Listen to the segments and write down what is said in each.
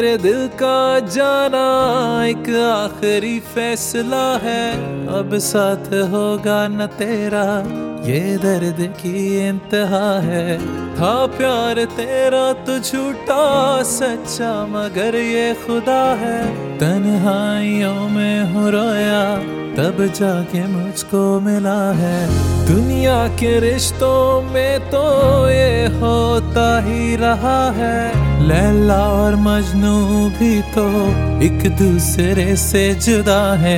मेरे दिल का जाना एक आखिरी फैसला है। अब साथ होगा न तेरा, ये दर्द की इंतहा है। था प्यार तेरा तो झूठा सच्चा, मगर ये खुदा है। तन्हाइयों में हूँ रोया, तब जाके मुझको मिला है। दुनिया के रिश्तों में तो ये होता ही रहा है। लैला और मजनू भी तो एक दूसरे से जुदा है।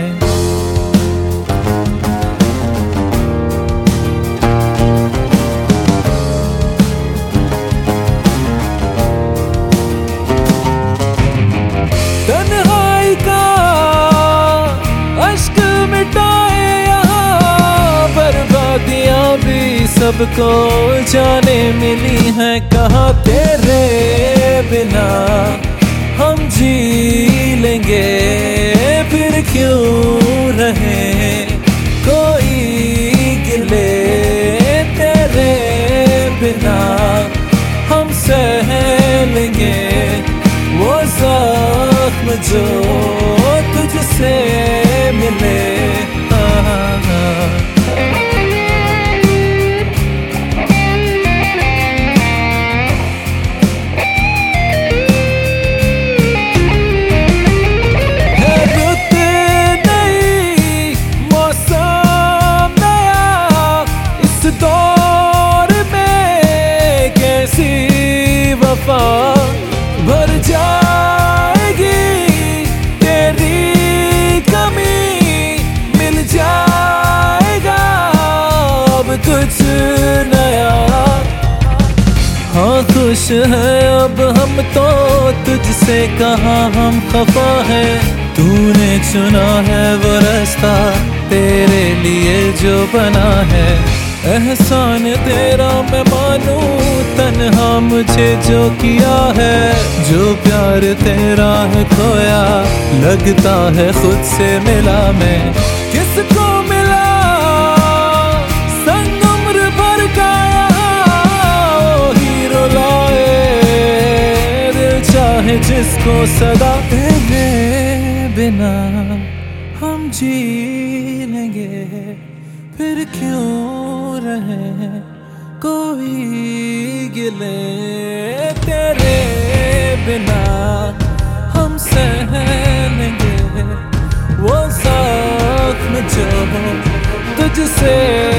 तन्हाई का अश्क मिटाए यहाँ, बर्बादियां भी सबको जाने मिली हैं। कहाँ तेरे बिना हम जी लेंगे, फिर क्यों रहे कोई गिले। तेरे बिना हम सह लेंगे वो जख्म जो तुझसे मिले। भर जाएगी तेरी कमी, मिल जाएगा अब कुछ नया। हाँ खुश है अब हम तो तुझसे, कहाँ हम खफा है। तूने चुना है वो रास्ता तेरे लिए जो बना है। एहसान तेरा मैं मानूं, तन्हा मुझे जो किया है। जो प्यार तेरा है खोया, लगता है खुद से मिला मैं। किसको मिला संग उम्र भर का यहाँ, हीरो लाए दिल चाहे जिसको सदा। तेरे बिना हम जी लेंगे, फिर क्यों रहे कोई गिले। तेरे बिना हम सह लेंगे वो जख्म जो तुझसे